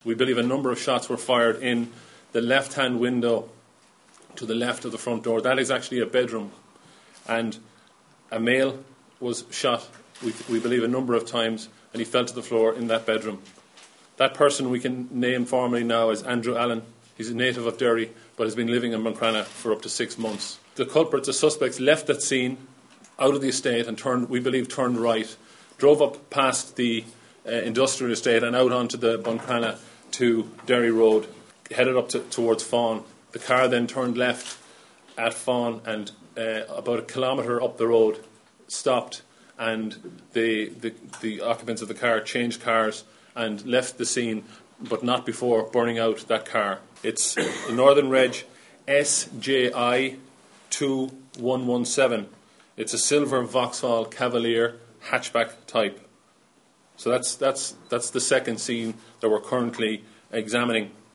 We believe a number of shots were fired in the left-hand window to the left of the front door. That is actually a bedroom. And a male was shot, we believe, a number of times, and he fell to the floor in that bedroom. That person we can name formally now as Andrew Allen. He's a native of Derry, but has been living in Buncrana for up to 6 months. The culprits, the suspects, left that scene out of the estate and turned right, drove up past the industrial estate and out onto the Buncrana to Derry Road, headed up towards Fawn. The car then turned left at Fawn and about a kilometre up the road stopped, and the occupants of the car changed cars and left the scene, but not before burning out that car. It's the Northern Reg SJI 2117. It's a silver Vauxhall Cavalier hatchback type. So that's the second scene that we're currently examining.